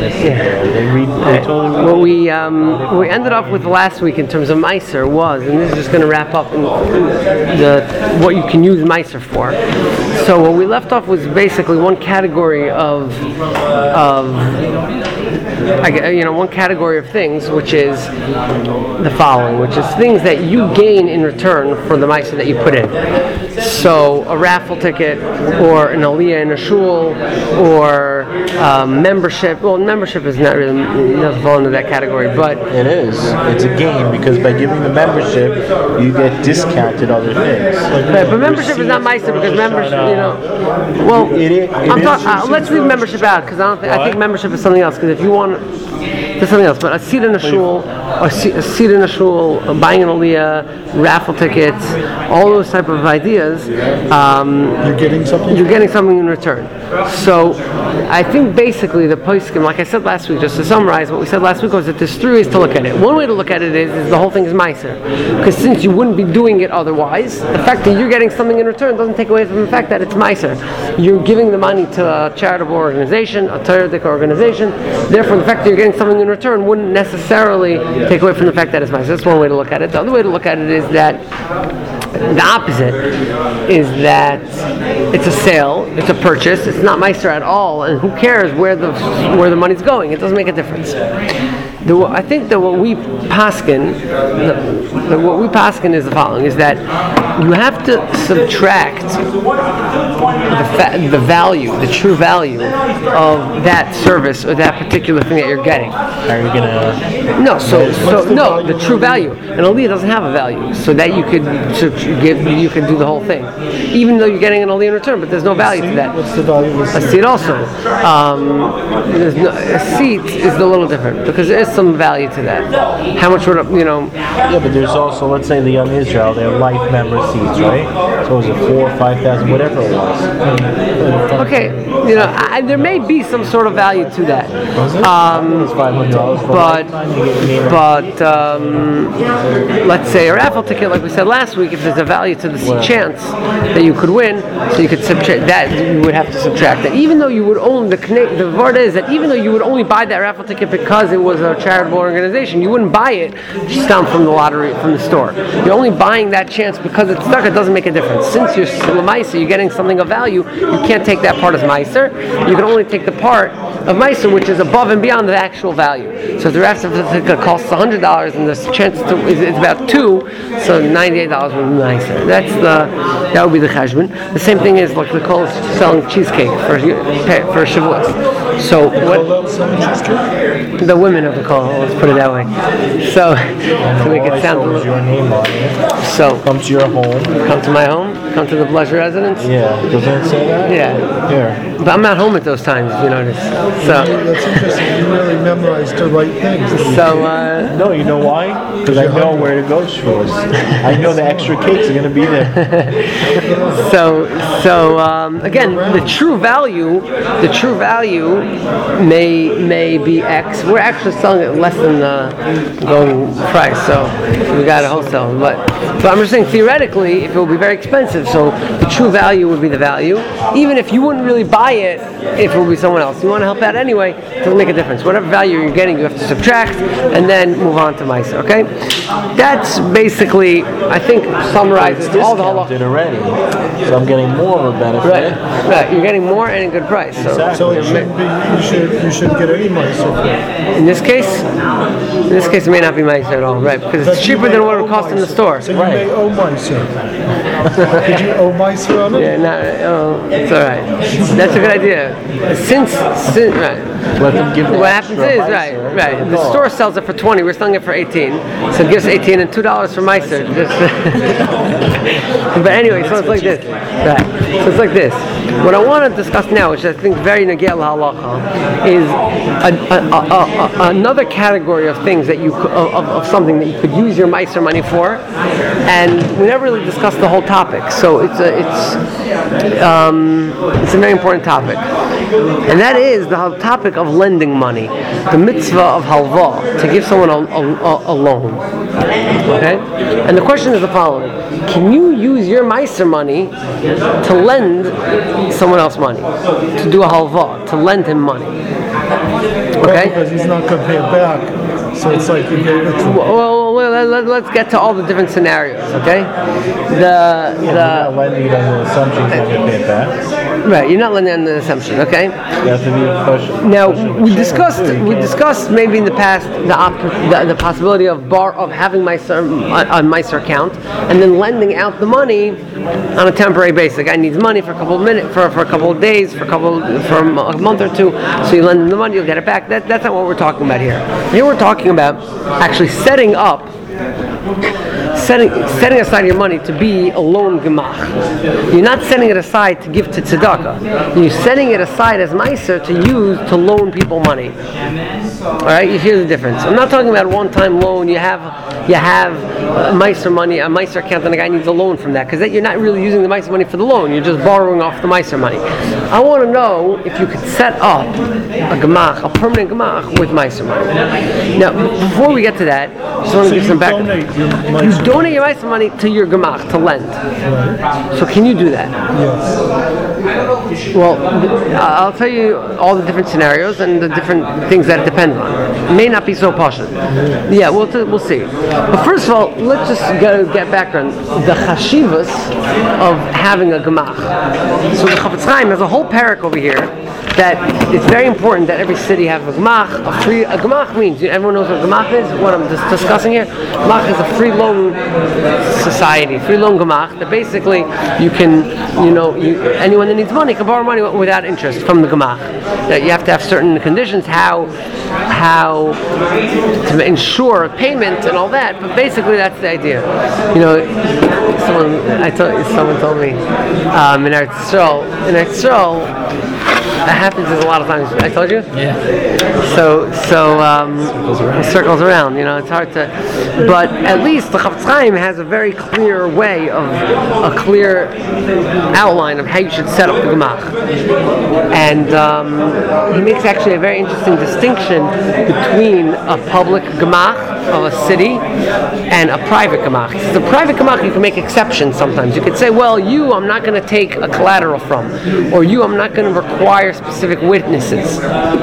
They read. They totally read. What we ended up with last week in terms of Meiser was, and this is just going to wrap up in what you can use Meiser for. So what we left off was basically one category of one category of things, which is the following, which is things that you gain in return for the Meiser that you put in. So a raffle ticket, or an aliyah in a shul, or membership. Well, membership is not really doesn't fall into that category, but it is. It's a gain because by giving the membership, you get discounted other things. Right, but membership is not Meiser because membership, Well, let's leave membership out because I think membership is something else. Because if you want, there's something else. But a seat in a shul, buying an aliyah, raffle tickets, all those type of ideas. You're getting something. You're getting something in return. So, I think basically the poskim, like I said last week, just to summarize what we said last week, was that there's three ways to look at it. One way to look at it is the whole thing is Meiser, because since you wouldn't be doing it otherwise, the fact that you're getting something in return doesn't take away from the fact that it's Meiser. You're giving the money to a charitable organization, a Torah organization. Therefore, the fact that you're getting something in return wouldn't necessarily take away from the fact that it's Meiser. That's one way to look at it. The other way to look at it is that the opposite is that it's a sale, it's a purchase, it's not Meiser at all, and who cares where the money's going? It doesn't make a difference. I think that what we paskin is the following: is that you have to subtract the value, the true value of that service or that particular thing that you're getting. Are you gonna? No, the true value. An aliyah doesn't have a value, so that you could do the whole thing, even though you're getting an aliyah in return, but there's no value to that. What's the value of a seat? Also, a seat is a little different because there is some value to that. How much would Yeah, but there's also, let's say the Young Israel, they're life member seats, right? So is it 4,000 or 5,000, whatever it was. Okay, there may be some sort of value to that. But let's say a raffle ticket, like we said last week, if there's a value to the chance that you could win, so you could subtract that, you would have to subtract that. Even though you would own the word is that even though you would only buy that raffle ticket because it was a charitable organization, you wouldn't buy it just down from the lottery, from the store. You're only buying that chance because it's stuck. It doesn't make a difference. Since you're Meiser, you're getting something of value. You can't take that part as Meiser. You can only take the part of Meiser which is above and beyond the actual value. So if the raffle ticket costs $100 and the chance it's about $2, so $98 would be Meiser. That would be the cheshbon. The same thing is like the Kol is selling cheesecake for Shavuos. So what the women of the Kol, let's put it that way. So to make it sound a little. Your name on it. So come to your home. Come to my home. Come to the pleasure residence. Yeah. Doesn't it say that? Yeah. Here. But I'm not home at those times, if you notice. So that's interesting. You really memorized the right things. So no, you know why? Because I know where to go to. I know the extra cakes are going to be there. So again, the true value may be X. We're actually selling it less than the going price, so we got a wholesale. But I'm just saying theoretically, if it would be very expensive, so the true value would be the value. Even if you wouldn't really buy it, if it would be someone else, you want to help out anyway. It doesn't make a difference. Whatever value you're getting, you have to subtract and then move on to Meiser. Okay, that's basically, I think, summarizes all the halakha already. So I'm getting more of a benefit. Right. You're getting more and a good price. So it shouldn't be. You shouldn't get any Meiser. In this case, it may not be Meiser at all, right? Because it's cheaper than what it would cost in the store. So you may owe Meiser. Did you owe Meiser on it? Yeah, it's all right. That's a good idea. Since right. Let them give what happens is right. The store sells it for 20. We're selling it for 18. So it gives 18 and $2 for Meiser. But anyway, so it's like this. Right. So it's like this. What I want to discuss now, which I think is very negel halacha, is another category of things that of something that you could use your Meiser money for, and we never really discussed the whole topic. So it's a very important topic, and that is the topic of lending money, the mitzvah of halva, to give someone a loan. Okay, and the question is the following: can you use your Meiser money to lend someone else money, to do a halva, to lend him money? Okay? Because he's not going to pay it back. So it's like you gave it to him. Well, let's get to all the different scenarios, okay? You're not lending on the assumption you're going to pay it back. Right, you're not lending on the assumption, okay? You have to be pushing. Now we discussed maybe in the past the possibility of having on Meiser account and then lending out the money on a temporary basis. The guy needs money for a couple of minutes, for a couple of days, for a month or two. So you lend him the money, you'll get it back. That's not what we're talking about here. Here we're talking about actually setting aside your money to be a loan gemach. You're not setting it aside to give to tzedakah. You're setting it aside as meiser to use to loan people money. All right, you hear the difference. I'm not talking about a one-time loan. You have meiser money, a meiser account, and the guy needs a loan from that, because you're not really using the meiser money for the loan. You're just borrowing off the meiser money. I want to know if you could set up a gemach, a permanent gemach with meiser money. Now, before we get to that, I just want to give some background. You donate your meiser money to your gemach to lend. Right. So can you do that? Yes. Well, I'll tell you all the different scenarios and the different things that it depends on. It may not be so partial. Yeah, we'll see. But first of all, let's just get background. The chashivas of having a gemach. So the Chafetz Chaim has a whole parak over here that it's very important that every city have a gemach. A gemach means, everyone knows what gemach is, what I'm discussing here. Gemach is a free loan society, free loan gemach, that basically you can, anyone that needs money can borrow money without interest from the gemach. That you have to have certain conditions, how to ensure payment and all that, but basically that's the idea. Someone told me in Eretz Yisrael, that happens a lot of times. I told you? Yeah. So circles around. It's hard to. But at least the Chafetz Chaim has a very clear way of a clear outline of how you should set up the gemach. And he makes actually a very interesting distinction between a public gemach of a city and a private gemach. The private gemach, you can make exceptions sometimes. You could say, well, I'm not going to take a collateral from, or I'm not going to require specific witnesses.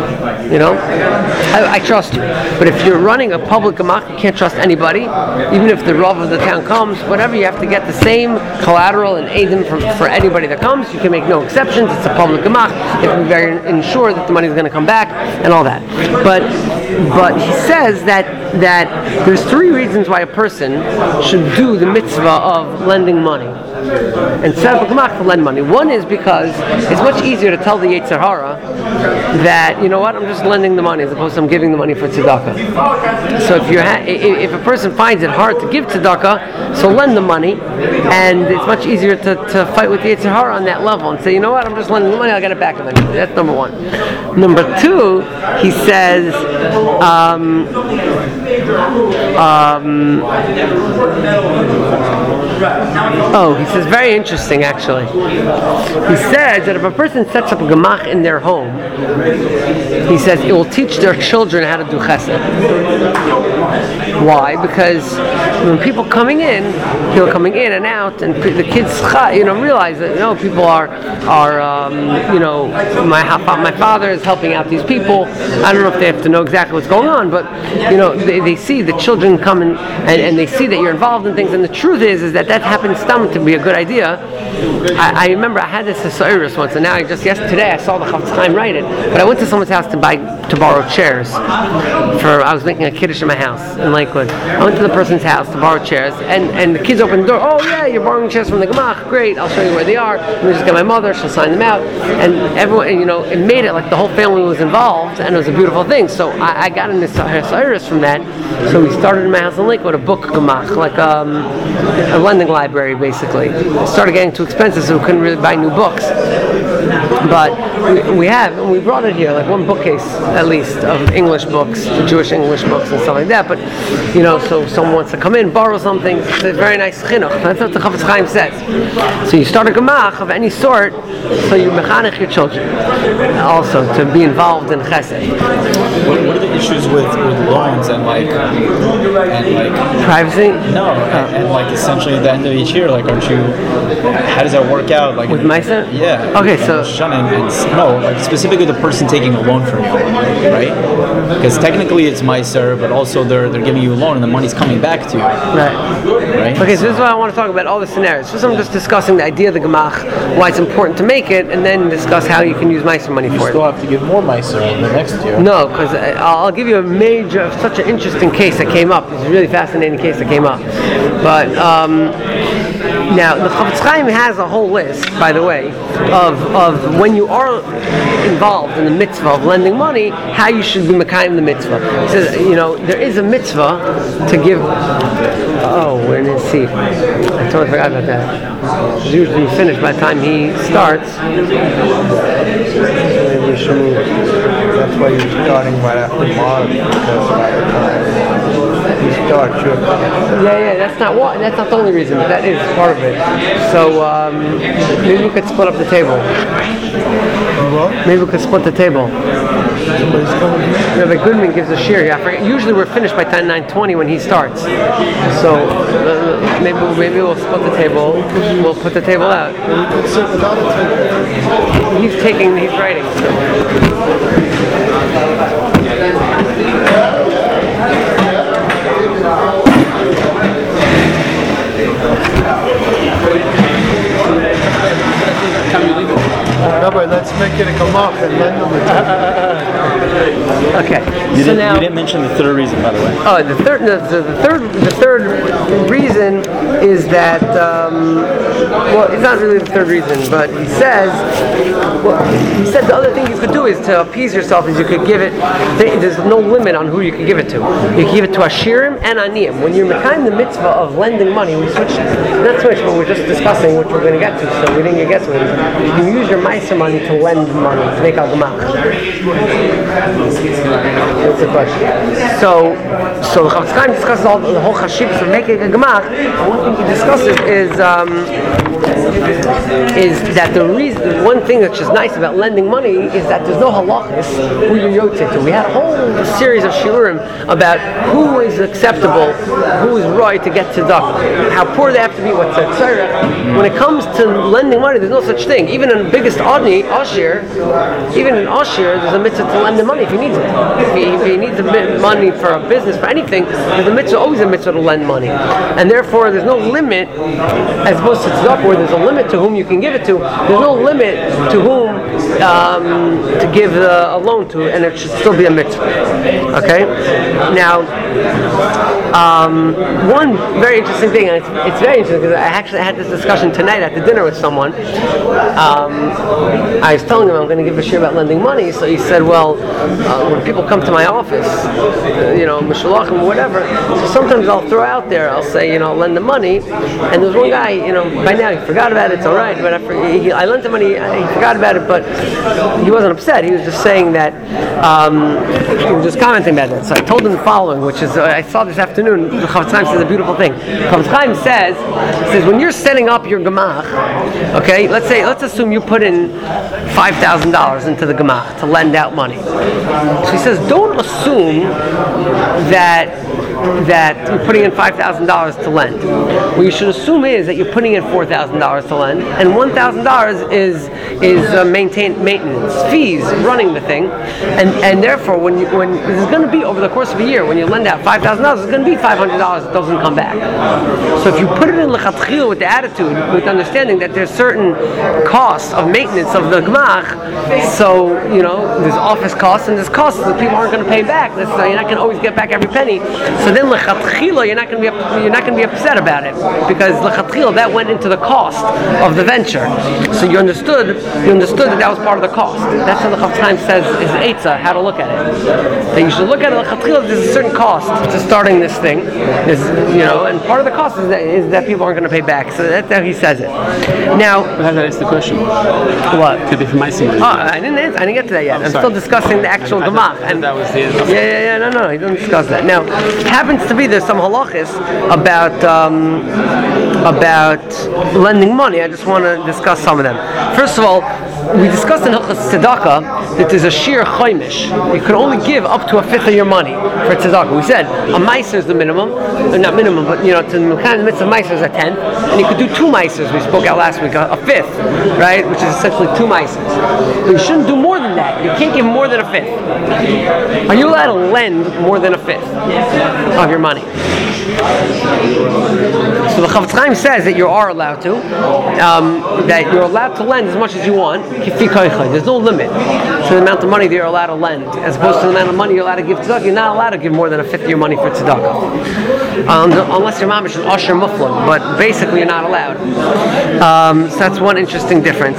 I trust you. But if you're running a public gemach, you can't trust anybody. Even if the Rav of the town comes, whatever, you have to get the same collateral and edim for anybody that comes. You can make no exceptions. It's a public gemach. You have to be very ensure that the money is going to come back and all that. But he says that there's 3 reasons why a person should do the mitzvah of lending money and set up a gemach to lend money. One is because it's much easier to tell the Yetzer Hara that, I'm just lending the money as opposed to I'm giving the money for tzedakah. So if a person finds it hard to give tzedakah, so lend the money, and it's much easier to fight with the Yetzer Hara on that level and say, I'm just lending the money, I'll get it back eventually. That's number 1. Number 2, he says, he says very interesting actually. He says that if a person sets up a gemach in their home, he says it will teach their children how to do chesed. Why? Because when people coming in and out, and the kids realize that people are my father is helping out these people. I don't know if they have to know exactly what's going on, but they see the children come in and they see that you're involved in things, and the truth is that happens to be a good idea. I remember I had this Hasiris once, and now today I saw the Chafetz Chaim write it, but I went to someone's house to borrow chairs. I was making a kiddush in my house in Lakewood. I went to the person's house to borrow chairs, and the kids opened the door. Oh yeah, you're borrowing chairs from the gemach. Great, I'll show you where they are. Let me just get my mother, she'll sign them out. And everyone, it made it like the whole family was involved, and it was a beautiful thing. So I got in this Hasiris from that. So we started in my house in Lakewood a book gemach, like a lending library basically. It started getting too expensive, so we couldn't really buy new books. But we brought it here, like one bookcase at least of English books, Jewish English books and stuff like that. But so someone wants to come in, borrow something, it's a very nice chinuch. That's what the Chafetz Chaim says. So you start a gemach of any sort, so you mechanech your children also to be involved in chesed. What are the issues with loans and like Privacy? no, and like essentially at the end of each year, like aren't you? How does that work out? Like With Meiser? Yeah. Okay, so shunning. No, like specifically the person taking a loan from you, right? Because technically it's Meiser, but also they're giving you a loan and the money's coming back to you, right. right? Okay, so this is why I want to talk about all the scenarios. First, I'm just discussing the idea of the gemach, why it's important to make it, and then discuss how you can use Meiser money You for still it. have to give more Meiser in the next year. No, because I'll give you a major, such an interesting case that came up. It's a really fascinating case that came up. But now the Chofetz Chaim has a whole list, by the way, of when you are involved in the mitzvah of lending money, how you should be mekayim the mitzvah. He says, there is a mitzvah to give. Oh, we're in his seat. I totally forgot about that. It's usually finished by the time he starts. Maybe we should move. That's why you're starting right after March, because by the time you start, you're Yeah, that's not the only reason, but that is part of it. So maybe we could split up the table. Maybe we could split the table. Rabbi Goodman gives a shir here. I forget. Usually we're finished by 9:20 when he starts. So maybe we'll split the table. We'll put the table out. He's writing. no, but let's make it a gemach and lend them Okay. You So now. didn't mention the third reason, by the way. Oh, the third reason is that well, it's not really the third reason, but he said the other thing you could do is to appease yourself is you could give it. There's no limit on who you can give it to. You can give it to Ashirim and Aniyim. When you're mekayim the mitzvah of lending money, we switched. Not switched, but we're just discussing which we're going to get to. So we didn't get to it. You can use your meiser money to lend money to make al gemach. That's the question. So the Chofetz Chaim discusses the whole chashivas of making a gemach. One thing he discusses is that one thing that's just nice about lending money is that there's no halachas who you're yotzei to. We had a whole series of shiurim about who is acceptable, who is right to get tzedakah, how poor they have to be, what's a tzarech. When it comes to lending money, there's no such thing. Even in the biggest Ashir, there's a mitzvah to lend the money if he needs it. If he needs money for a business, for anything, there's always a mitzvah to lend money. And therefore, there's no limit, as opposed to tzedakah, where there's a limit to whom you can give it to. There's no limit to whom to give a loan to, and it should still be a mitzvah. Okay? Now, one very interesting thing, and it's very interesting because I actually had this discussion tonight at the dinner with someone. I was telling him I'm going to give a share about lending money, so he said, well, when people come to my office, Mishalachim or whatever, so sometimes I'll throw out there, I'll say, lend the money, and there's one guy, by now he forgot about it, it's alright, but I lent the money, he forgot about it, but he wasn't upset, he was just saying that, he was just commenting about that. So I told him the following, which is, I saw this afternoon, the Chofetz Chaim says a beautiful thing. Chofetz Chaim says when you're setting up your gemach, okay, let's assume you put in $5,000 into the gemach to lend out money. So he says, don't assume that you're putting in $5,000 to lend. What you should assume is that you're putting in $4,000 to lend, and $1,000 is maintenance fees running the thing, and therefore when this is going to be over the course of a year, when you lend out $5,000, it's going to be $500 that doesn't come back. So if you put it in lechatchila with the attitude, with understanding that there's certain costs of maintenance of the gemach, so there's office costs and there's costs that people aren't going to pay back. So you're not going to always get back every penny. So then lechatchila, you're not going to be upset about it because lechatchila that went into the cost of the venture. So you understood that was part of the cost. That's what the Chofetz Chaim says is eitzah, how to look at it. That you should look at it lechatchila. There's a certain cost to starting this thing. And part of the cost is that people aren't going to pay back. So that's how he says it. Now, that's the question. What? Could be from my side. Oh, I didn't get to that yet. I'm still discussing the actual gemach. And that was the No, he didn't discuss that. Now, it happens to be there's some halachis about lending money. I just want to discuss some of them. First of all, we discussed in Hilchos Tzedakah that there's a sheer chaimish. You can only give up to a fifth of your money for tzedakah. We said a meiser is the minimum, or not minimum, but to the mitzvah meiser is a tenth, and you could do 2 meisers. We spoke out last week, a fifth, right, which is essentially 2 meisers. But you shouldn't do more than that. You can't give more than a fifth. Are you allowed to lend more than a fifth of your money? So the Chafetz Chaim says that you are allowed to, that you're allowed to lend as much as you want. There's no limit to the amount of money that you're allowed to lend, as opposed to the amount of money you're allowed to give tzedakah. You're not allowed to give more than a fifth of your money for tzedakah, unless your mamish is Asher Muflam. But basically, you're not allowed. So that's one interesting difference.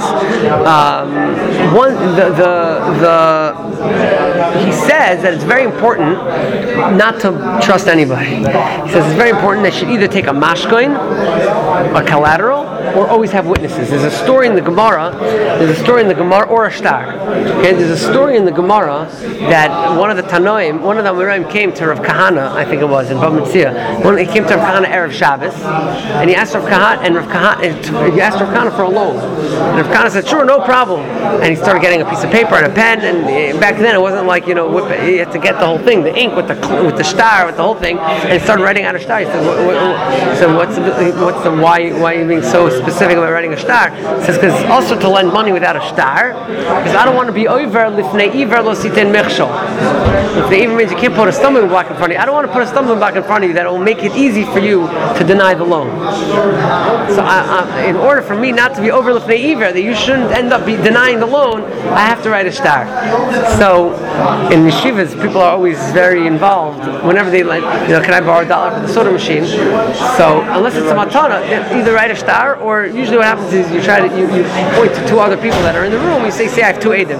He says that it's very important not to trust anybody. He says it's very important that you should either take a mashkoin, a collateral, or always have witnesses. There's a story in the Gemara, or a shtar. Okay, there's a story in the Gemara that one of the Amoraim came to Rav Kahana, I think it was, in Bava Metzia. He came to Rav Kahana Erev Shabbos, and he asked Rav Kahana for a loan. And Rav Kahana said, sure, no problem. And he started getting a piece of paper and a pen, and back then it wasn't like, you had to get the whole thing, the ink with the shtar, with the whole thing, and he started writing out a shtar. He said, why are you being so specific about writing a shtar? He says, because also to lend money without a shtar, because I don't want to be over lifnei iver lo sitin mechshol. Lifnei iver means you can't put a stumbling block in front of you. I don't want to put a stumbling block in front of you that will make it easy for you to deny the loan. So in order for me not to be over lifnei iver, that you shouldn't end up denying the loan, I have to write a shtar. So in yeshivas, people are always very involved whenever they can I borrow $1 for the soda machine? So unless it's a matana, either write a shtar, or usually what happens is you point to 2 other people that are in the room. You say I have 2 edim,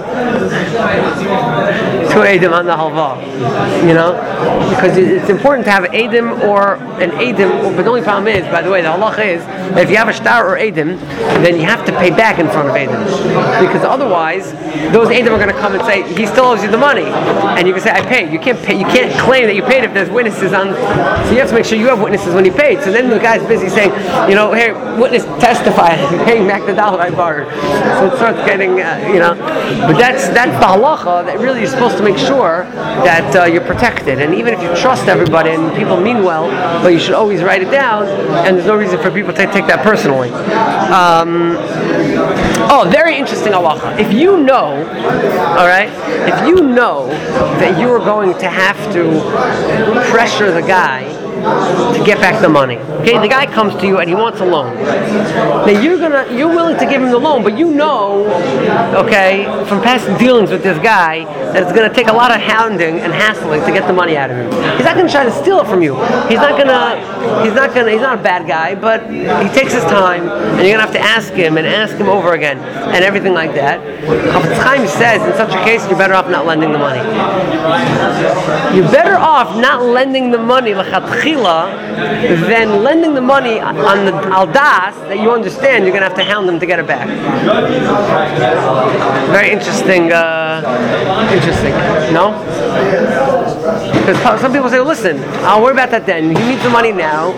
2 edim on the halva, because it's important to have edim or an edim. But the only problem is, by the way, the halacha is that if you have a shtar or edim, then you have to pay back in front of edim, because otherwise those edim are going to come and say he still owes you the money, and you can say I paid. You can't claim that you paid if there's witnesses on. So you have to make sure you have witnesses when he paid. So then the guy's busy saying, hey, witness testify, I'm paying back the $1 I borrowed. So it starts getting, But that's the halacha that really you're supposed to make sure that you're protected. And even if you trust everybody and people mean well, but you should always write it down. And there's no reason for people to take that personally. Very interesting halacha. If you know that you are going to have to pressure the guy to get back the money. Okay, the guy comes to you and he wants a loan. Now you're willing to give him the loan, but from past dealings with this guy that it's going to take a lot of hounding and hassling to get the money out of him. He's not going to try to steal it from you. He's not a bad guy, but he takes his time, and you're going to have to ask him over again, and everything like that. Chafetz Chaim says in such a case, you're better off not lending the money. You're better off not lending the money than lending the money on the aldas that you understand you're going to have to hound them to get it back. Very interesting. No? Because some people say, listen, I'll worry about that then. He needs the money now.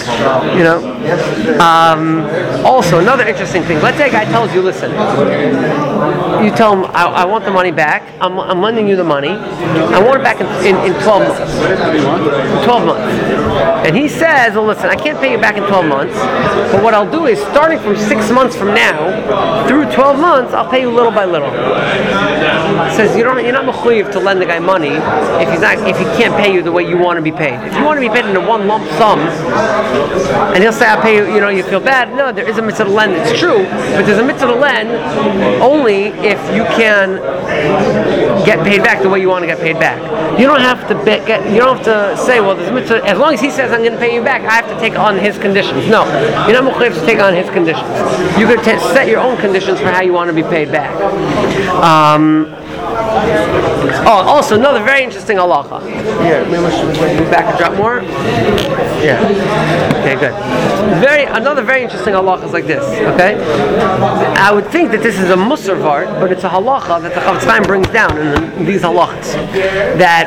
Also, another interesting thing. Let's say a guy tells you, listen, you tell him, I want the money back. I'm lending you the money. I want it back in 12 months. 12 months. And he says, well, listen, I can't pay you back in 12 months, but what I'll do is, starting from 6 months from now, through 12 months, I'll pay you little by little. He says, you're not mechuyev to lend the guy money if he can't pay you the way you want to be paid. If you want to be paid in a one lump sum, and he'll say, I'll pay you, you feel bad. No, there is a mitzvah to lend. It's true, but there's a mitzvah to lend only if you can get paid back the way you want to get paid back. You don't have to say, well, there's a mitzvah. As long as he says I'm going to pay you back, I have to take on his conditions. No, you're not mechuyev to take on his conditions. You could set your own conditions for how you want to be paid back. Oh, also another very interesting halacha. Here, maybe we should move back and drop more. Yeah. Okay, good. Another very interesting halacha is like this. Okay. I would think that this is a musar vart, but it's a halacha that the Chafetz Chaim brings down in these halachas. That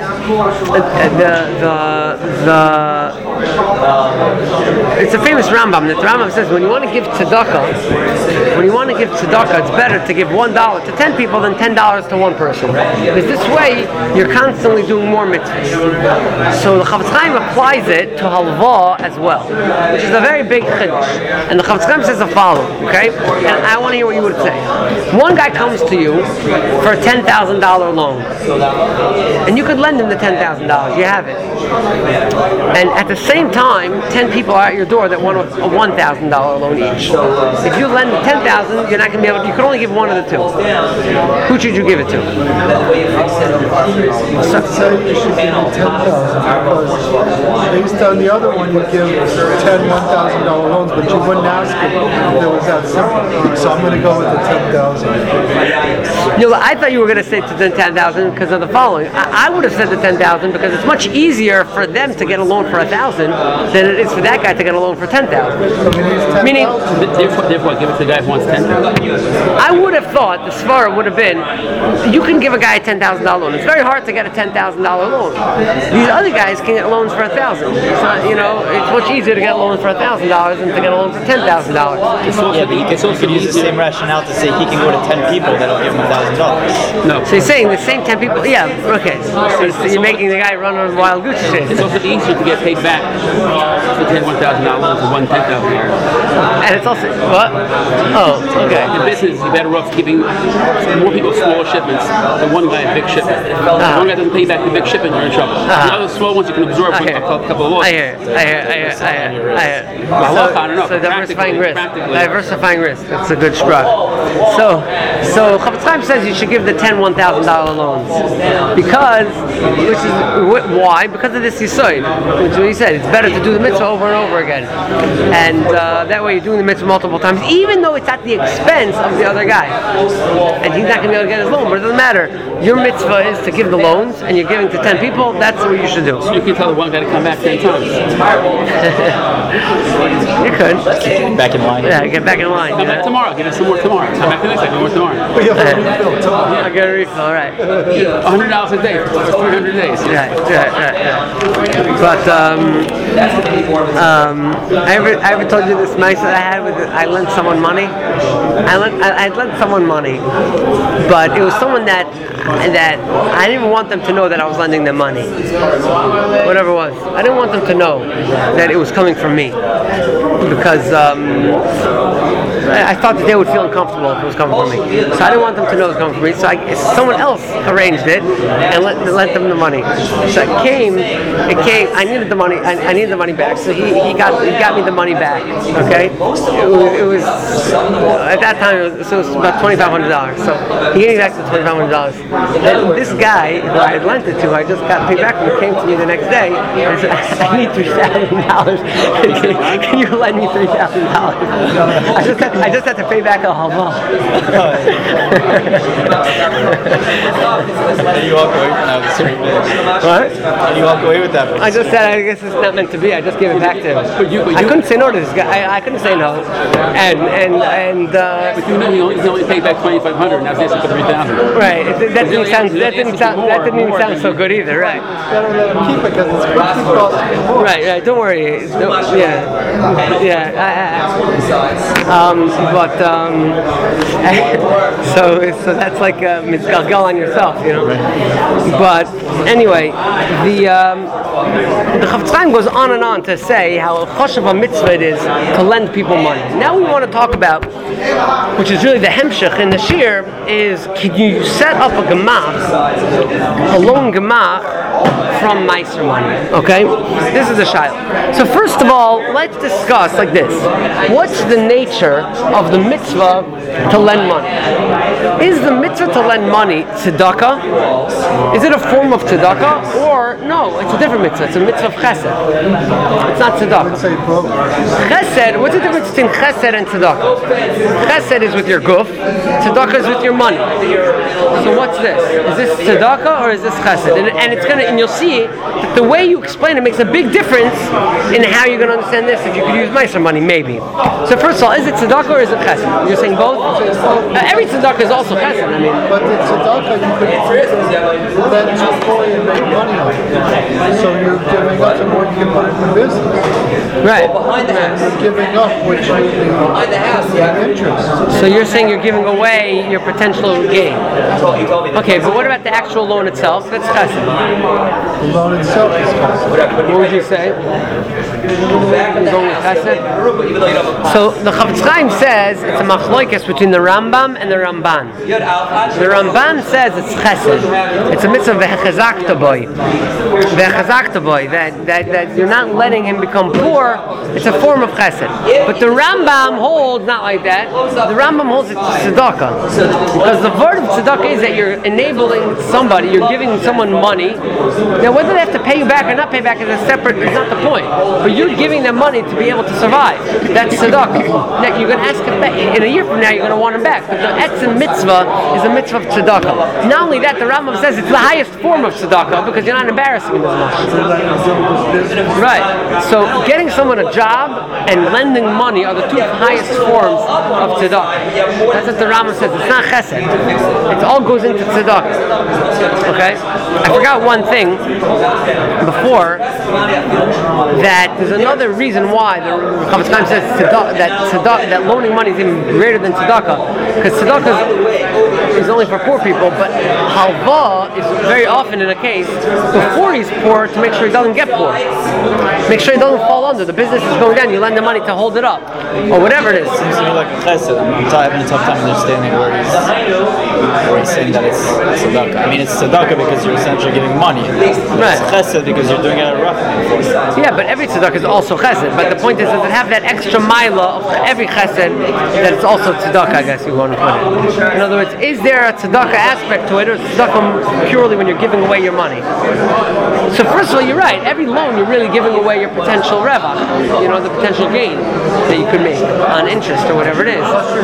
it's a famous Rambam. That the Rambam says when you want to give tzedakah, it's better to give $1 to 10 people than $10 to one person. Because this way you're constantly doing more mitzvahs. So the Chafetz Chaim applies it to halva as well, which is a very big chiddush. And the Chafetz Chaim says the following, okay? And I want to hear what you would say. One guy comes to you for a $10,000 loan, and you could lend him the $10,000. You have it. And at the same time, 10 people are at your door that want a $1,000 loan each. If you lend $10,000, you're not going to be able to, you can only give one of the two. Who should you give it to? I'd say you should give him 10,000 because based on the other one, you give 10 $1,000 loans, but you wouldn't ask him if it was that simple. So I'm going to go with the 10,000. No, I thought you were going to say to the 10,000 because of the following. I would have said the 10,000 because it's much easier for them to get a loan for 1,000 than it is for that guy to get a loan for 10,000. Meaning, Therefore, give it to the guy who wants 10,000. I would have thought the svara would have been, you can give a guy a $10,000 loan. It's very hard to get a $10,000 loan. These other guys can get loans for 1,000. It's much easier to get a loan for $1,000 than to get a loan for $10,000. Yeah, but you can also use the same rationale to say he can go to 10 people that'll give him $1,000. No. So you're saying the same 10 people? Yeah. Okay. So you're making the guy run on wild goose chase. It's also easier to get paid back for $1,000 loans than one $10,000. And it's also what? Oh, okay. In business, you're better off giving more people smaller shipments than one guy a big shipment. If one guy doesn't pay back the big shipment, you're in trouble. The other small ones you can absorb for a couple of losses. I hear. So diversifying risk. Diversifying risk. That's a good sprach. So Chafetz Chaim says you should give the 10 $1,000 loans because, why? Because of this yisoid. Which is what he said. It's better to do the mitzvah over and over again, and that way you're doing the mitzvah multiple times, even though it's at the expense of the other guy, and he's not going to be able to get his loan. But it doesn't matter. Your mitzvah is to give the loans, and you're giving to 10 people. That's what you should do. So you can tell the one guy to come back 10 times. You could. Back in line. Yeah, get back in line. Come back tomorrow. Give us some more tomorrow. Come back the next day. Give more tomorrow. I got a refill. All right. $100 a day for 300 days. Right. But I ever told you this nice that I had with I lent someone money. I lent someone money, but it was someone that I didn't even want them to know that I was lending them money. Whatever it was, I didn't want them to know that it was coming from me because I thought that they would feel uncomfortable if it was coming from me. So I didn't want them to know it was coming from me. So someone else arranged it and lent them the money. So it came. I needed the money. I needed the money back. So he got me the money back. Okay. It was at that time it was about $2,500. So he gave me back the $2,500. And this guy who I had lent it to, I just got paid back from, came to me the next day and said, I need $3,000. Can you lend me $3,000? I just had to pay back a halva. And you walk away from that with straight face. What? And you walk away with that. I just said, I guess it's not meant to be. I just gave it back to him. I couldn't say no to this guy. I couldn't say no. But you know he's only paid back $2,500. Now he's asking for $3,000. Right. That didn't even sound so good either. Right. Gotta let him keep it because it's going to keep costing more. Right. Don't worry. So that's like mitzgalgal on yourself, you know. But anyway, the Chafetz Chaim goes on and on to say how chashuv a mitzvah it is to lend people money. Now we want to talk about, which is really the hemshech in the shir, is can you set up a gemach, a loan gemach from meiser money? Okay, this is the shayla. So first of all, let's discuss like this: what's the nature of the mitzvah to lend money? Is the mitzvah to lend money tzedakah? Is it a form of tzedakah, or no? It's a different mitzvah. It's a mitzvah of chesed. It's not tzedakah. Chesed. What's the difference between chesed and tzedakah? Chesed is with your guf. Tzedakah is with your money. So what's this? Is this tzedakah or is this chesed? And you'll see that the way you explain it makes a big difference in how you're going to understand this. If you could use Meiser money, maybe. So first of all, is it tzedakah or is it chesed? You're saying both? Every tzedakah is also chesed. I mean, but the tzedakah you could then employ and make money on it. So you're giving up some more you can put in the business. right. You're giving up which the interest. So you're saying you're giving away your potential gain. Okay, but what about the actual loan itself? That's chesed. The loan itself is chesed. What would you say? It's only chesed? So the Chafetz Chaim says it's a machlokes between the Rambam and the Ramban. The Ramban says it's chesed. It's a mitzvah v'hechazakta boy. V'hechazakta boy. That you're not letting him become poor. It's a form of chesed. But the Rambam holds not like that. The Rambam holds it's tzedakah. Because the word of tzedakah is that you're enabling somebody, you're giving someone money. Now whether they have to pay you back or not pay back is a separate, it's not the point. But you're giving them money to be able to survive. That's tzedakah. Now you're going to ask it back. In a year from now you're going to want them back. But the etzem mitzvah is a mitzvah of tzedakah. Not only that, the Rambam says it's the highest form of tzedakah because you're not embarrassing them as much. Right. So getting someone a job and lending money are the two highest forms of tzedakah. That's what the Rambam says. It's not chesed. It all goes into tzedakah. Okay? I forgot one thing before, that there's another reason why the Chafetz Chaim says that loaning money is even greater than tzedakah, because tzedakah is only for poor people, but halva is very often in a case before he's poor to make sure he doesn't get poor, make sure he doesn't fall under. The business is going down, you lend the money to hold it up, or whatever it is. It seems to me like a chesed. I'm having a tough time understanding where he's saying that it's tzedakah. I mean, it's tzedakah because you're essentially giving money. Right. It's chesed because you're doing it out of rachmim. Yeah, but every tzedakah is also chesed. But the point is, does it have that extra mila of every chesed that it's also tzedakah, I guess you want to put it. In other words, is there a tzedakah aspect to it, or is tzedakah purely when you're giving away your money? So first of all, you're right. Every loan, you're really giving away your potential revach, the potential gain that you could make on interest or whatever it is.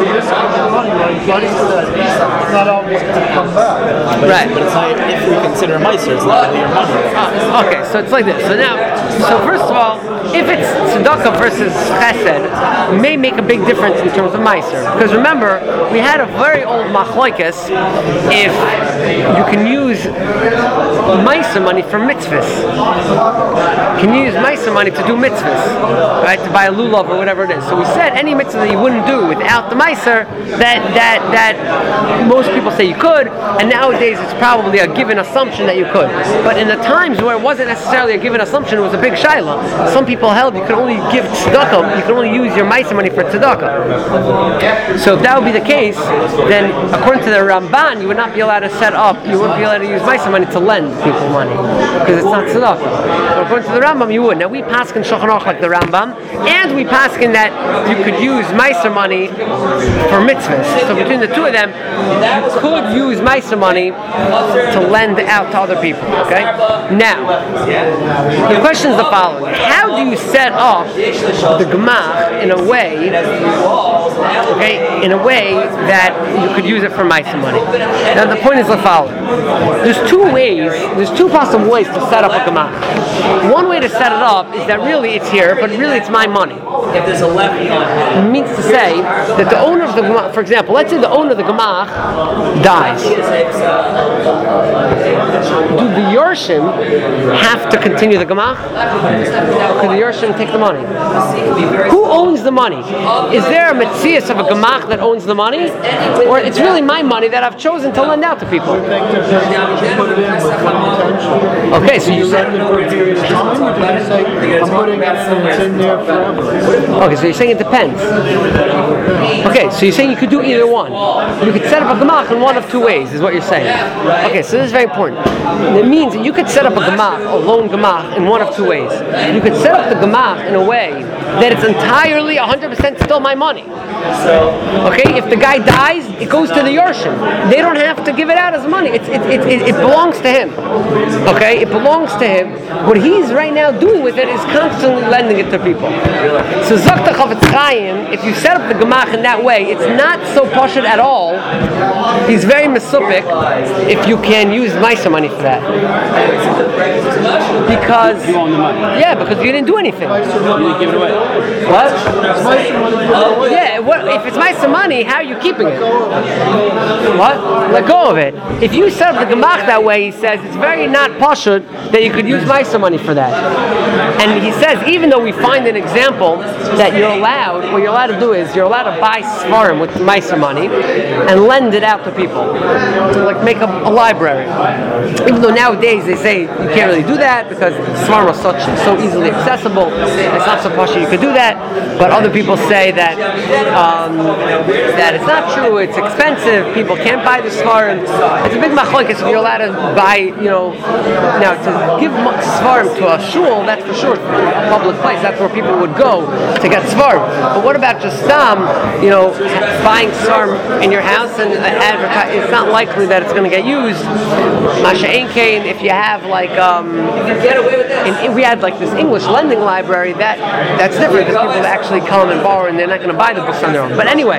Not always going to come back. Right. But it's not, if we consider Meiser, it's not really your money. Okay, so it's like this. So first of all, if it's tzedakah versus chesed, it may make a big difference in terms of Meiser. Because remember, we had a very old machlokes if you can use Meiser money for mitzvahs. Can you use Meiser money to do mitzvahs? Right? To buy a lulav or whatever it is. So we said any mitzvah that you wouldn't do without the Meiser, that most people say you could, and nowadays it's probably a given assumption that you could. But in the times where it wasn't necessarily a given assumption, it was a big shaila. Some people held you could only give tzedakah, you could only use your Meiser money for tzedakah. So if that would be the case, then according to the Ramban, you would not be allowed to set up, you wouldn't be allowed to use Meiser money to lend people money, because it's not tzedakah. But according to the Rambam, you would. Now we pass in Shulchan Aruch like the Rambam, and we pass in that you could use Meiser money for mitzvahs. So between the two of them, you could use Meiser money to lend out to other people. Okay? Now, the question is the following: how do you set up the gemach in a way, that you could use it for Meiser money? Now, the point is the following: there's two possible ways to set up a gemach. One way to set it up is that really it's here, but really it's my money. If there's a left behind, it means to say that the owner of the gemach, for example, let's say the owner of the gemach dies. Do the Yorshim have to continue the gemach? Or could the Yorshim take the money? Who owns the money? Is there a metzias of a gemach that owns the money? Or it's really my money that I've chosen to lend out to people? Okay, so you said I'm putting it in there forever. okay, so you're saying it depends. Okay, so you're saying you could do either one. You could set up a gemach in one of two ways, is what you're saying. Okay, so this is very important. It means that you could set up a gemach, a loan gemach, in one of two ways. You could set up the gemach in a way that it's entirely 100% still my money. Okay, if the guy dies, it goes to the Yorshim. They don't have to give it out as money. It belongs to him. Okay, it belongs to him. What he's right now doing with it is constantly lending it to people. So So Zok the Chafetz Chaim, if you set up the Gemach in that way, it's not so pashut at all. He's very mesupik if you can use Meiser money for that. Because You own the money. yeah, because you didn't do anything. You didn't give it away. What? Yeah, what if it's Meiser money, how are you keeping it? What? Let go of it. If you set up the Gemach that way, he says, it's very not pashut that you could use Meiser money for that. And he says, even though we find an example that you're allowed, what you're allowed to do is you're allowed to buy Svarim with Meiser money and lend it out to people. To like make a library. Even though nowadays they say you can't really do that because Svarim are so easily accessible. It's not so pashut you could do that. But other people say that that it's not true, it's expensive, people can't buy the Svarim. It's a big machlokes if you're allowed to buy, now to give Svarim to a shul, that's for sure a public place, that's where people would go to get Svarim. But what about just buying Svarim in your house and advertise? It's not likely that it's going to get used. Masha Einkein, if you have like, we had like this English lending library, that's different because people actually come and borrow and they're not going to buy the books on their own. But anyway,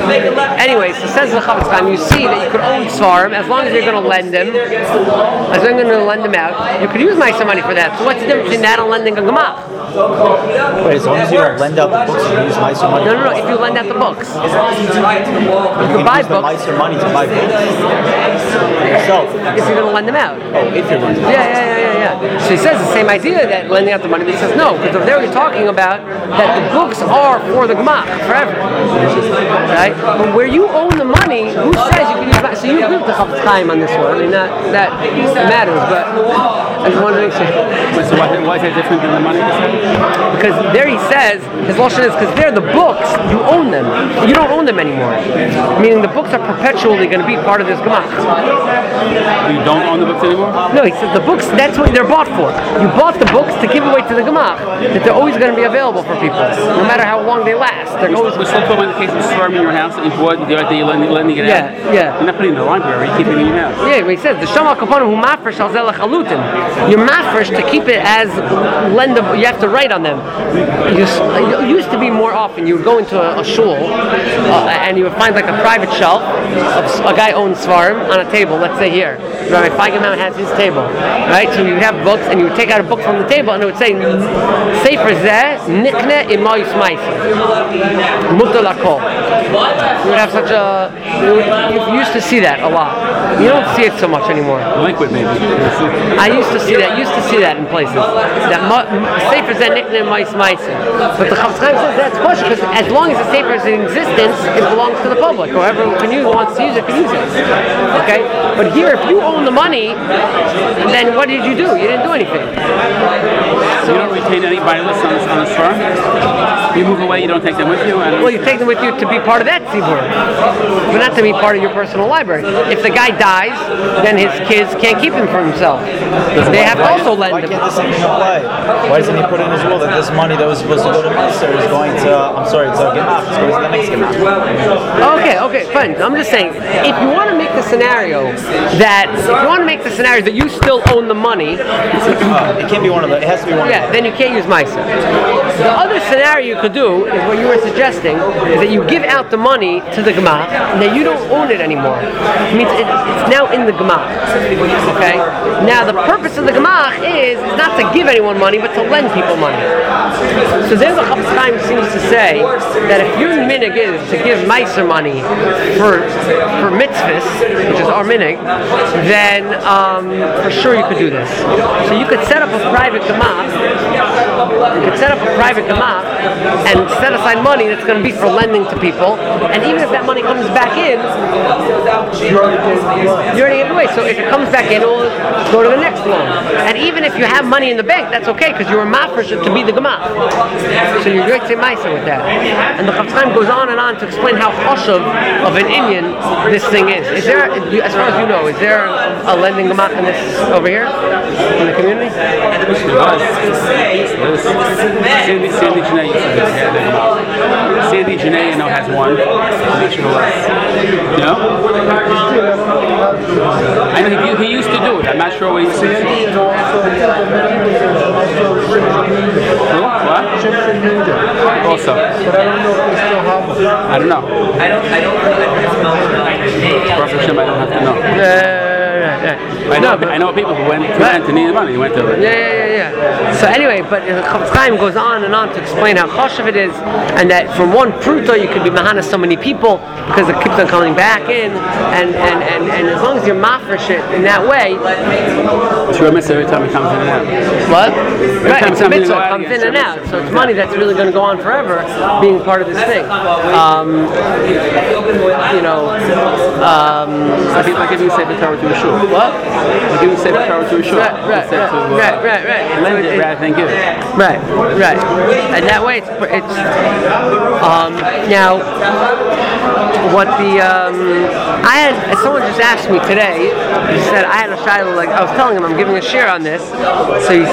so says the Chafetz Chaim, you see that you could own Svarim as long as you're going to lend them, as long as you're going to lend them out, you could use Meiser money for that. So what's the difference between that and lending a Gemach? Wait, as long as you don't lend out the books, you can use Meiser money. No. If you lend out the books, you can buy use the books. Meiser money to buy books yourself. If you're going to lend them out. Oh, if you're lending. Yeah. So he says the same idea that lending out the money, but he says no, because over there we're talking about that the books are for the Gemach forever, right? But where you own the money, who says you can use money? So you agree with the Chafetz Chaim on this one. I mean, not that matters, but I just wanted to say. So why is that different than the money? Because there he says, his lotion is because they're the books, you own them. You don't own them anymore. Meaning the books are perpetually going to be part of this Gemach. You don't own the books anymore? No, he says the books, that's what they're bought for. You bought the books to give away to the Gemach, that they're always going to be available for people, no matter how long they last. They're always. We're still talking about the case of Svarim in your house that you bought the other day, you're lending it out? Yeah. You're not putting it in the library, you're keeping it in your house. Yeah, but he says the Shama Kapanim who mafresh al zelach halutin. You're mafresh to keep it as lendable. You have to write on them. It used to be more often you would go into a shul and you would find like a private shelf. A guy owns Svarim on a table. Let's say here, Rabbi Feigenbaum has his table, right? So you would have books and you would take out a book from the table and it would say Sefer Zeh Nikne Imayus Ma'aser Mutar Lakol. You would have such a. You used to see that a lot. You don't see it so much anymore. Liquid, maybe. I used to see that in places. That Sefer Zeh Nikne Imayus Ma'aser. But the Chafetz Chaim says that's push because as long as the Sefer is in existence, it belongs to the public. Whoever wants to use it can use it. Okay? But here, if you own the money, then what did you do? You didn't do anything. So you don't retain any violence on the Svarim? You move away, you don't take them with you? Well, you take them with you to be part of that tzibur, but not to be part of your personal library. If the guy dies, then his kids can't keep him for himself. They have to also lend Why him. can't the same thing apply? Why doesn't he put in his rule that this money that was supposed to go to Meiser is going to, it's going to the next Gemach? Okay, fine. I'm just saying, if you want to make the scenario that you still own the money, It can't be one of the, it has to be one of yeah, then you can't use Meiser. The other scenario you could do is what you were suggesting, is that you give out the money to the Gemach, and that you don't own it anymore. It means it's now in the Gemach. Okay? Now the purpose of the Gemach is not to give anyone money, but to lend people money. So there the Chafetz Chaim seems to say that if your minig is to give Meiser money for mitzvahs, which is our minig, then for sure you could do this. So you could set up a private Gemach. And set aside money that's going to be for lending to people. And even if that money comes back in, you're already in the way. So if it comes back in, it will go to the next loan. And even if you have money in the bank, that's okay because you're a mafresh to be the Gemach. So you're going to say Meiser with that. And the Chafetz Chaim goes on and on to explain how choshev of an Inyan this thing is. Is there, as far as you know, is there a lending Gemach in this over here in the community? Sandy Janae used to have it. Sandy Janae, I know, has one. I'm not sure who else. No? I know he used to do it. I'm not sure what he used to do. Who? What? Egyptian Minda. Also, But I don't know if they still have them. I don't know. Baruch Hashem, I don't have to know. I know people who went to need the money. They went to it. Yeah. So anyway, but Chofetz Chaim goes on and on to explain how chashuv it is, and that from one pruta you could be mahana so many people because it keeps on coming back in, and as long as you're mafresh it in that way. It's your mitzvah every time it comes in and out. What? Right, time it's a something mitzvah, go out comes against in and your out. So it's money that's really going to go on forever, being part of this thing. Like giving Sefer Torah to a shul. What? Like giving Sefer Torah to a shul. Right. Lend it rather than give it. Right. And that way, it's now what the I had someone just asked me today. He said I had a shiloh, like I was telling him I'm giving a share on this. So he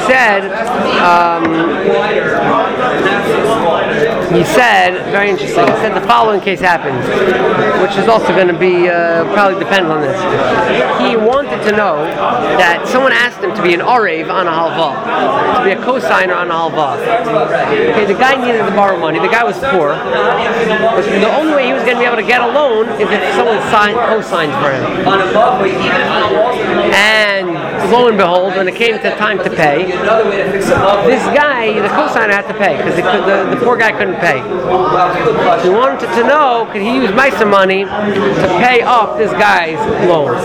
said very interesting. He said the following case happened, which is also going to be probably depends on this. He wanted to know that someone asked him to be an arev on a halva, to be a co-signer on a halva. Okay, the guy needed to borrow money. The guy was poor. But the only way he was going to be able to get a loan is if someone co-signed for him. And lo and behold, when it came to time to pay, this guy, the co-signer, had to pay because the poor guy couldn't pay. He wanted to know, could he use Meiser money to pay off this guy's loan?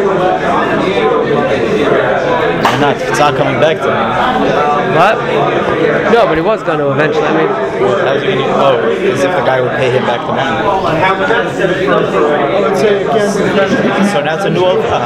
It's not coming back to me. What? No, but he was going to eventually. I mean, How was he going to? As if the guy would pay him back the money. Let's say again, So now it's a new loan. so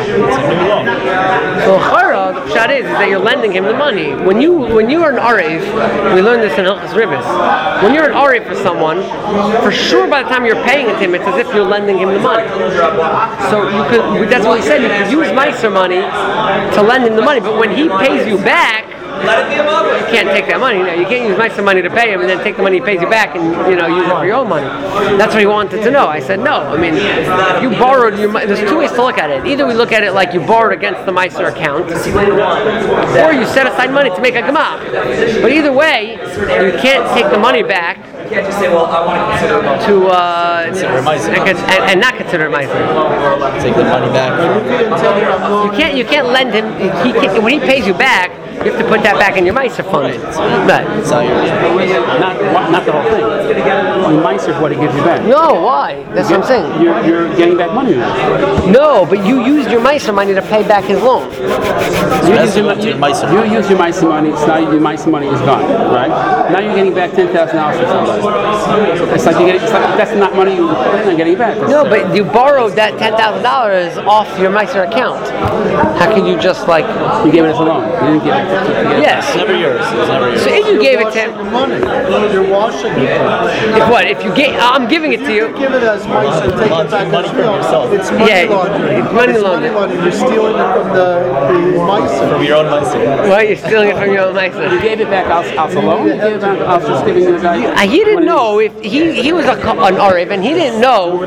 Chara, the pshat is that you're lending him the money. When you are an arev, we learned this in Hilchos Ribis. When you're an arev for someone, for sure by the time you're paying it to him, it's as if you're lending him the money. So you could. That's what he said. You could use Meiser money to lend him the money, but when he pays you back, you can't take that money. You can't use Meiser money to pay him and then take the money he pays you back and use it for your own money. That's what he wanted to know. I said no. I mean, if you borrowed there's two ways to look at it. Either we look at it like you borrowed against the Meiser account, or you set aside money to make a gemach. But either way, you can't take the money back. You can't just say, well, I want to consider and not consider it Meiser. Take the money back. You can't lend him. When he pays you back, you have to put that back in your Meiser fund. Right. Not the whole thing. The Meiser is what he gives you back. No, why? That's what I'm saying. You're getting back money now. No, but you used your Meiser money to pay back his loan. You use your Meiser money. So now your Meiser money is gone, right? Now you're getting back $10,000 from somebody. It's like that's not money you plan on getting back. No, but you borrowed that $10,000 off your Meiser account. How can you just you gave it as a loan? You didn't give it. Yes. It's never yours. So if you gave it to him, money. You're washing it. if what? If you gave, I'm giving it to you. Give it as Meiser, take it back money as from yourself. It's money laundering. It's money laundering. You're stealing it from the Meiser. From your own Meiser. Well, you're stealing it from your own Meiser. You gave it back as a loan. You gave it back as just giving the guy. He didn't know if he was an arev and he didn't know.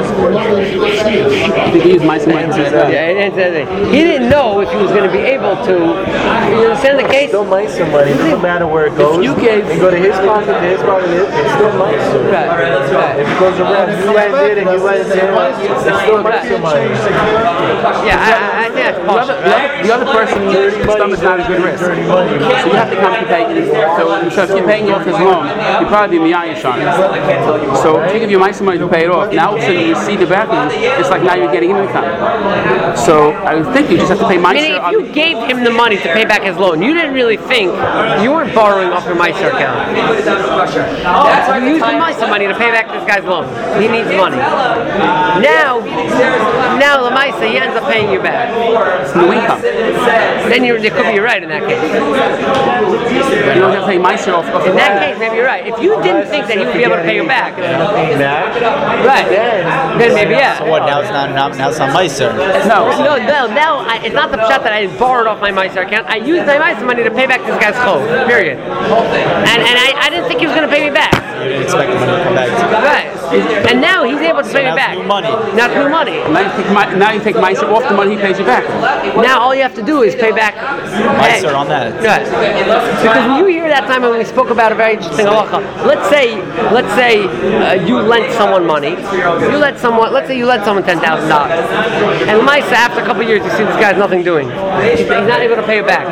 Did you use Meiser money to that? He didn't know if he was going to be able to. You understand the case? Still Meiser money. It doesn't matter where it goes. You gave. They go to his pocket, to his pocket. It's still Meiser. Right. If it goes around, you lend it and you lend it. It's still Meiser money. Yeah, I think that's possible. The other person's stuff is not a good risk. So you have to come to pay. So if you're paying off his loan, you probably be miyayish on it. So if you give your Meiser money to pay it off, now all of a sudden you see the back end, it's like now you're getting income. So I think you just have to pay Meiser. Meaning if you gave him the money to pay back his loan, you didn't really think you weren't borrowing off your Meiser account. You used the Meiser money to pay back this guy's loan. He needs money. Now the Meiser, he ends up paying you back. It's new income. Then you could be right in that case. You don't have to pay Meiser off. In that case, maybe you're right. If you didn't think that he would be able to pay you back, right? Then maybe yeah. So what? Now it's not Meiser. No. Now it's not the shot that I borrowed off my Meiser account. I used my Meiser money to pay back this guy's chov. Period. And I didn't think he was going to pay me back. You didn't expect the money to come back to you. Right. and now he's able to pay Now it it's back. new money. Now it's new money. Now you take Meiser off the money he pays you back. Now all you have to do is pay back. Meiser on that. Good. Because when you hear that time when we spoke about a very interesting halacha, let's say you lent someone money. Let's say you lent someone $10,000, and Meiser after a couple of years you see this guy's nothing doing. He's not able to pay it back.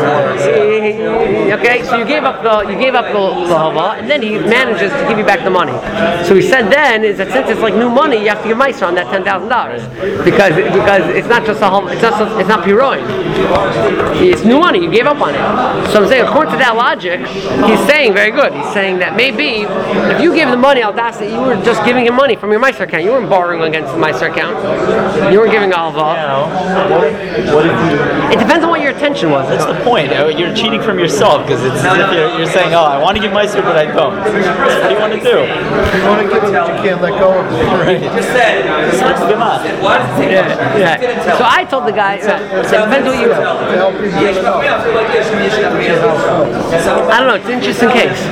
Okay, so you gave up the hava, and then he manages to give you back the money. So he said then is that since it's like new money, you have to give Meiser on that $10,000 because it's not just it's not piroin. It's new money. You gave up on it. So I'm saying according to that logic, he's saying very good. He's saying that maybe if you gave the money al das, you were just giving him money from your Meiser account. You weren't borrowing against the Meiser account. You weren't giving alva. What if you? It depends on what your intention was. That's the point. You're cheating from yourself because it's as if you're saying, "Oh, I want to give Meiser, but I don't." What do you want to do? You want to give it, but you can't let go of it. Right. Just said. It's like Gemach. Yeah. So I told the guy, it depends what you. To help you get it out. I don't know. It's an interesting case.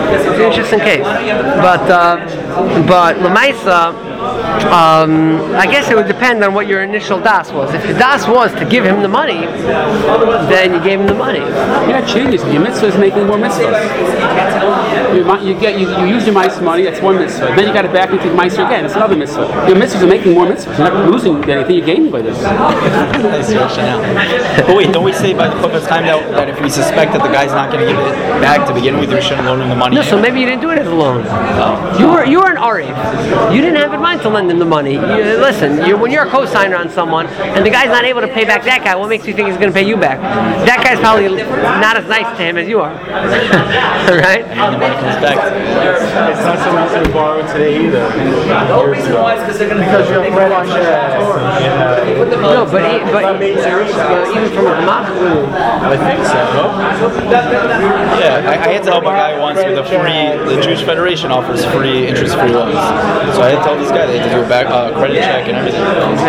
But Lamaisa, I guess it would depend on what your initial das was. If your das was to give him the money, then you gave him the money. You're not cheating. Your mitzvah is making more mitzvahs. You use your Meiser money, that's one mitzvah. Then you got it back and take Meiser again, that's another mitzvah. Your mitzvahs are making more mitzvahs. You're not losing anything, you're gaining by this. Nice rationale. But wait, don't we say by the Chofetz Chaim that if we suspect that the guy's not going to give it back to begin with, we shouldn't loan him the money? No, so maybe you didn't do it as a loan. Oh. You were an Arif. You didn't have in mind to lend him the money. When you're a co-signer on someone and the guy's not able to pay back that guy, what makes you think he's going to pay you back? That guy's probably not as nice to him as you are. Right? And the money comes back. It's not something you can borrow today either. No reason why is because they're going to Because you have read on No, but even from a Gemach, I think so. Yeah, I had to help a guy once with the Jewish Federation offers free interest-free loans. So I had to tell this guy they had to do a credit check and everything.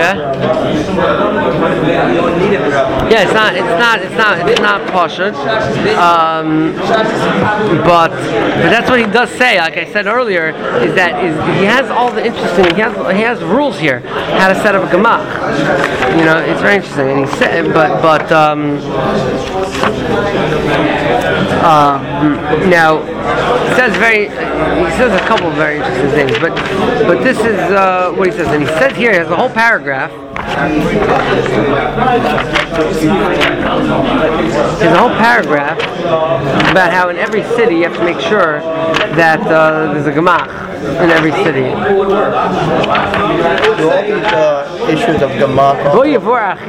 Yeah, it's not pashut. But that's what he does say. Like I said earlier, is that he has all the interesting. He has rules here how to set up a gemach. It's very interesting. And he said, now he says a couple of very interesting things. But this is what he says, and he says here he has a whole paragraph. There's a whole paragraph about how in every city you have to make sure that there's a gemach in every city. Do all these issues of Gemach. There's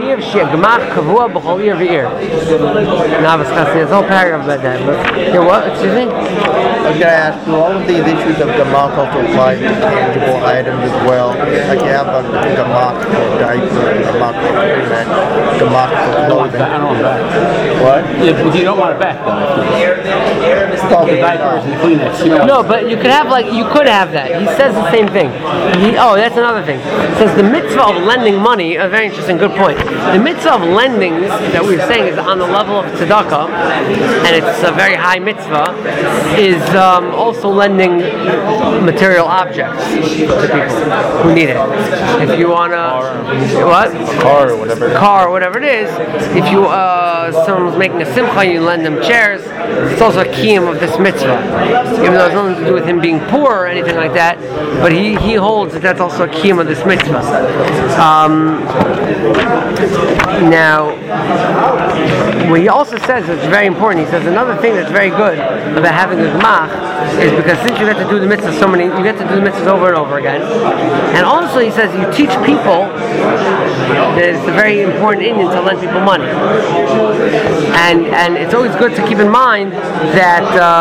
a whole paragraph about that. But, what? Excuse me? I was going to ask, do all of these issues of Gemach also apply to tangible items as well? Like you have a Gemach for diaper, Gemach for Kleenex, Gemach for clothing. I don't want it back. What? Yeah, but you don't want it back, though. Probably The diapers and the Kleenex. No, but you could have that. He says the same thing. That's another thing. He says the mitzvah of lending money, a very interesting, good point. The mitzvah of lending that we were saying is on the level of tzedakah, and it's a very high mitzvah, is also lending material objects to people who need it. If you want to, Car or whatever. car or whatever it is, if you someone's making a simcha, you lend them chairs. It's also a kiyum of this mitzvah, even though it has nothing to do with him being poor or anything like that. But he holds that that's also a kiyum of this mitzvah. Now, what he also says is very important. He says another thing that's very good about having a gemach is because since you get to do the mitzvahs you get to do the mitzvahs over and over again. And also he says you teach people that it's a very important Indian to lend people money. And it's always good to keep in mind that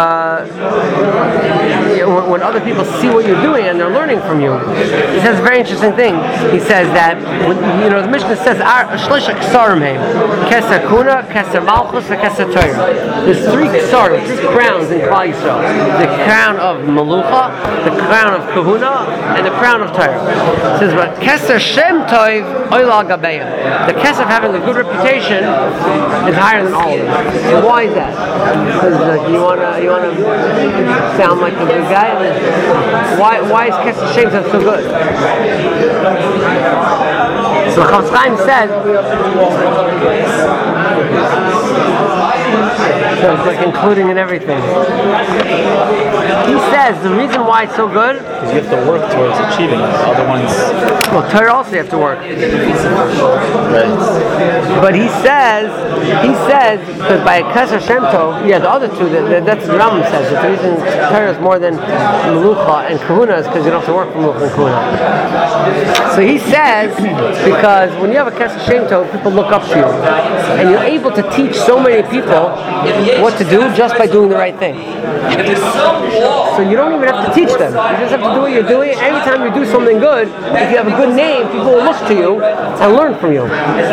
when other people see what you're doing and they're learning from you, he says a very interesting thing. He says that the Mishnah says Keser Kuna, Keser Malchus, and Keser Torah. There's three crowns in Klal Yisrael: the crown of Malucha, the crown of Kahuna, and the crown of Torah. It says, but Keser Shem Tov Oila Gabeya. The Keser of having a good reputation is higher than all of them. And why is that? Because you wanna sound like a good guy. guy. Why is Kesser Shem Tov so good? So the Chofetz Chaim said, so it's like including in everything. He says the reason why it's so good Because you have to work towards achieving it. The other ones, well, Torah also you have to work. right? But he says, because by Kesser Shem Tov, yeah, the other two, that's what the Rambam says, that the reason Torah is more than Melucha and Kahuna is because you don't have to work for Melucha and Kahuna. So he says, because when you have a Kesser Shem Tov, people look up to you. And you're able to teach so many people what to do just by doing the right thing. So you don't even have to teach them. You just have to do what you're doing. Every time you do something good, if you have a good name, people will look to you and learn from you.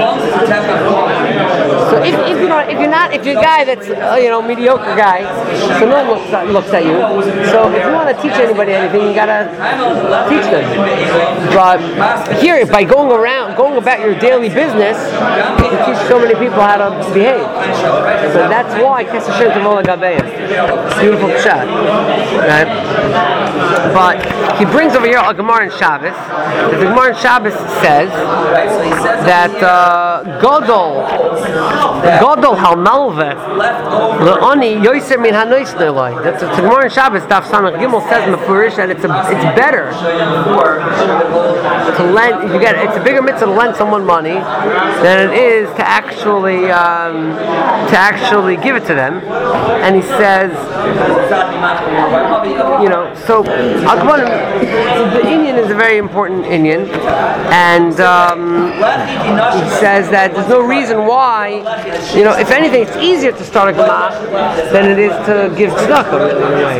So if you're a guy that's mediocre guy, so no one looks at you. So if you want to teach anybody anything, you gotta teach them. But here, by going about your daily business, you teach so many people how to behave. So that's why Kesser Shem Tov Ola Gabeim. Beautiful shot, right? But he brings over here a Gemara in Shabbos. The Gemara in Shabbos says that Godol Halmalve Le'oni Yoser Min Hanois Ne'loi. That's the Gemara in Shabbos. Daf Samach Gimel says Mefurish that it's better to lend. It's a bigger mitzvah to lend someone money than it is to actually give it to them. And he says, so the Inyan is a very important Inyan, and he says that there's no reason why, if anything, it's easier to start a gemach than it is to give tzedakah, really.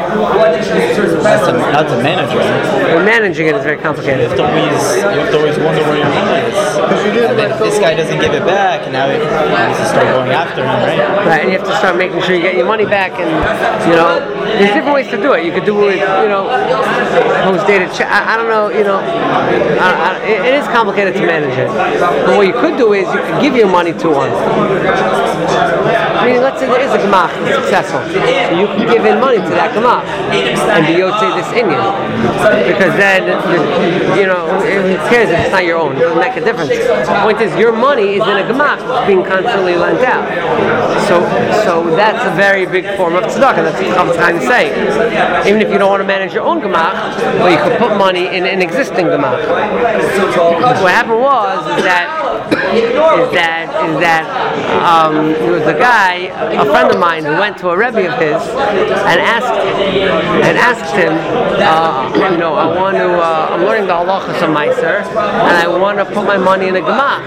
Not to manage it. But managing it is very complicated. You have to always wonder where your money is. And then if this guy doesn't give it back, and now you have to start going after him, right? Right, and you have to start making sure you get your money back, and there's different ways to do it. You could do it with post-dated check. I don't know, it is complicated to manage it. But what you could do is you could give your money to one. I mean, let's say there is a gemach that's successful, so you can give in money to that gemach and be yotzei this Indian, because then who cares if it's not your own? It doesn't make a difference. The point is, your money is in a gemach that's being constantly lent out. So that's a very big form of tzedakah. That's what I'm trying to say. Even if you don't want to manage your own gemach, well, you could put money in an existing gemach. What happened was that there was a guy, a friend of mine, who went to a rebbe of his and asked him, I'm learning the halachas of Meiser, and I want to put my money in a gemach.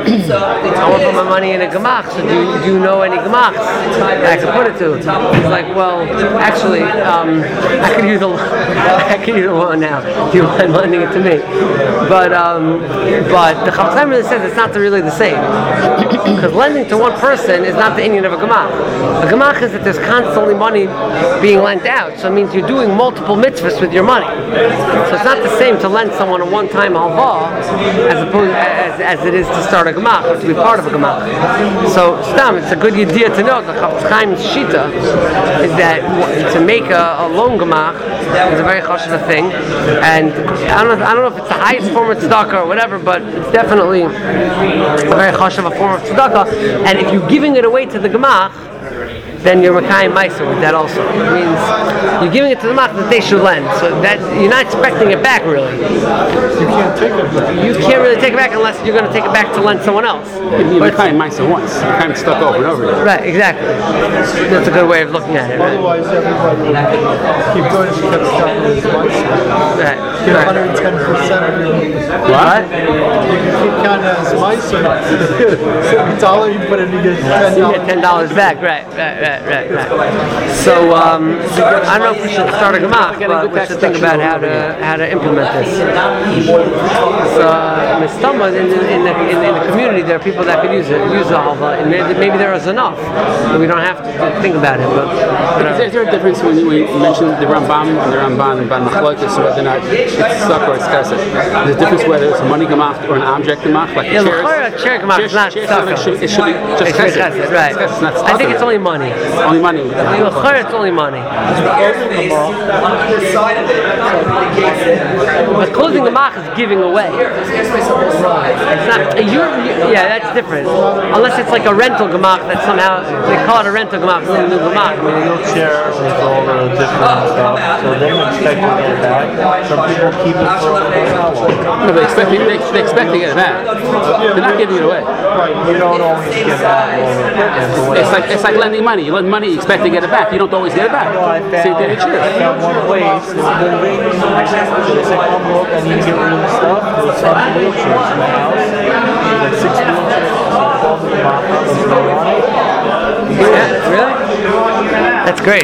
So do you know any gemachs that I can put it to? He's like, well, actually, I could use a loan now. Do you mind lending it to me? But the Chofetz Chaim really says it's not really the same. Because lending to one person is not the inyan of a gemach. A gemach is that there's constantly money being lent out. So it means you're doing multiple mitzvahs with your money. So it's not the same to lend someone a one-time halva as it is to start a gemach or to be part of a gemach. So stam, it's a good idea to know. The Chofetz Chaim's shita is that to make a loan gemach is a very chashuv thing. And I don't know if it's the highest form of tzedakah or whatever, but it's definitely a very chashuv form of tzedakah. And if you're giving it away to the gemach, then you're Mekayim Meiser with that also. It means you're giving it to the gemach that they should lend. So that you're not expecting it back really. You can't take it back. You can't really take it back unless you're going to take it back to lend someone else. You're Mekayim Meiser once. You're kind of stuck over and over again. Right, exactly. That's a good way of looking at it. Right? Otherwise, everybody would keep doing it because it's definitely Right. Get 110% of your What? You can keep counting as Meiser. $1 you put in, you get $10. You get $10 back, right. So I don't know if we should start a gemach, but we should think about how to implement this. So in the community, there are people that could use the halva, and maybe there is enough. But we don't have to think about it. But is there a difference when you mentioned the Rambam and the Ramban and Ban Machlokes, whether or not it's suck or it's chesed? There's a difference whether it's a money gemach or an object gemach, like a chair gemach is not suck. It should be just chesed. Right. It's not I think it's only money. Only money. It's only money. But closing the mach is giving away. It's not. Yeah, that's different. Unless it's like a rental gemach that somehow they call it a rental gemach. It's a new gemach. Wheelchair with all the different stuff, so they're expecting to get it back. Some people keep it for a while. No, they expect to get it back. They're not giving it away. You don't always get back all the equipment. It's like lending money. You lend money, you expect to get it back. You don't always get it back. Same thing with I found one place, they were moving, so they said, come look, I need to get rid of the stuff. There's some wheelchairs in the house. There's like 6 wheelchairs. So I called the mom, Yeah, really? That's great.